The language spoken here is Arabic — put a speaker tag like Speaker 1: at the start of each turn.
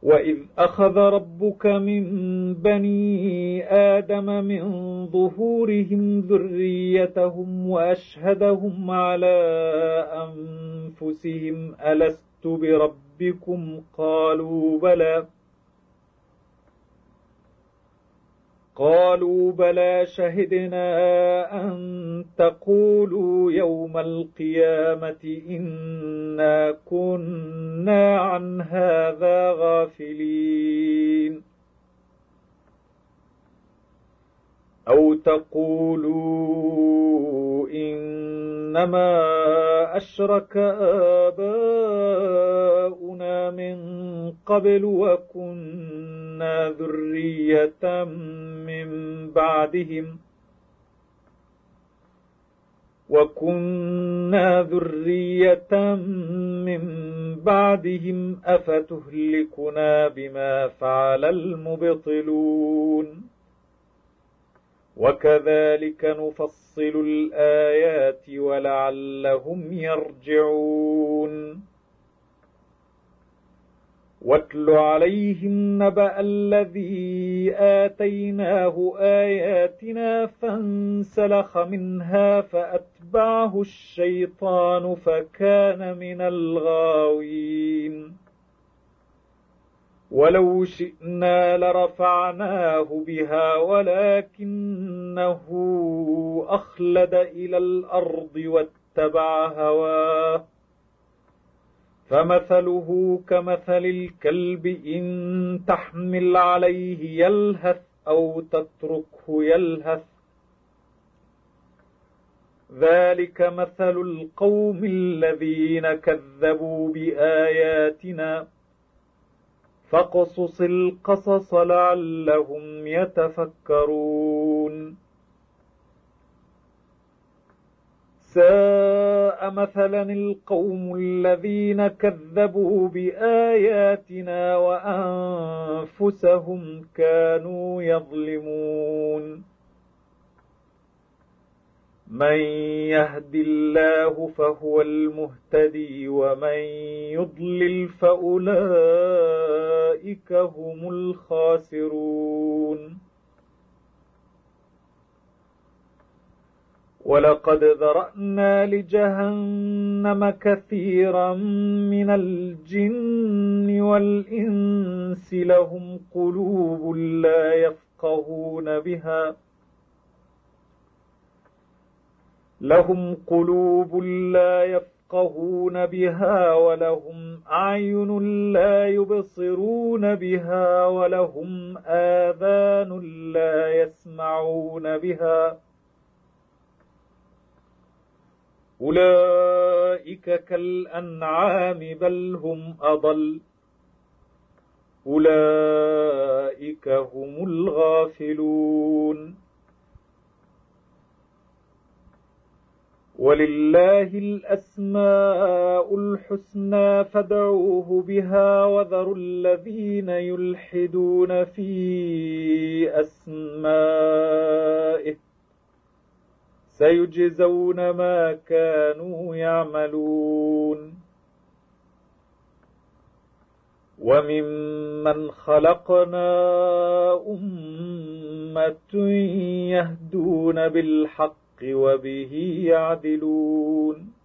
Speaker 1: وإذ أخذ ربك من بني آدم من ظهورهم ذريتهم وأشهدهم على أنفسهم ألست بربكم قالوا بلى شهدنا أن تقولوا يوم القيامة إنا كنا عن هذا غافلين أو تقولوا إنما أشرك آباؤنا من قبل وكنا ذرية من بعدهم أفتهلكنا بما فعل المبطلون وكذلك نفصل الآيات ولعلهم يرجعون واتل عليهم نبأ الذي آتيناه آياتنا فانسلخ منها فأتبعه الشيطان فكان من الغاوين ولو شئنا لرفعناه بها ولكنه أخلد إلى الأرض واتبع هواه فمثله كمثل الكلب إن تحمل عليه يلهث أو تتركه يلهث ذلك مثل القوم الذين كذبوا بآياتنا فاقصص القصص لعلهم يتفكرون ساء مثلا القوم الذين كذبوا بآياتنا وأنفسهم كانوا يظلمون من يهد الله فهو المهتدي ومن يضلل فأولئك هم الخاسرون ولقد ذرأنا لجهنم كثيرا من الجن والإنس لهم قلوب لا يفقهون بها ولهم أعين لا يبصرون بها ولهم آذان لا يسمعون بها أولئك كالأنعام بل هم أضل أولئك هم الغافلون ولله الأسماء الحسنى فادعوه بها وذروا الذين يلحدون في أسمائه سيجزون ما كانوا يعملون وممن خلقنا أمة يهدون بالحق وبه يعدلون